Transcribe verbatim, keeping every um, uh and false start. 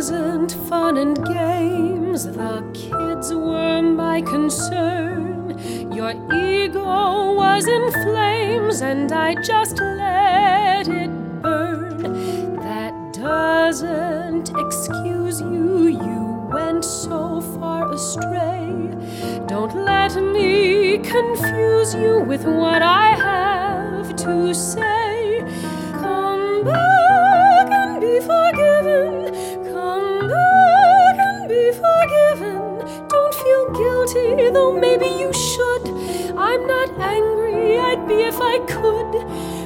wasn't fun and games, the kids were my concern. Your ego was in flames and I just let it burn. That doesn't excuse you, you went so far astray. Don't let me confuse you with what I have to say. Come back and be forgiven. Come back and be forgiven. Don't feel guilty, though maybe you should. I'm not angry, I'd be if I could.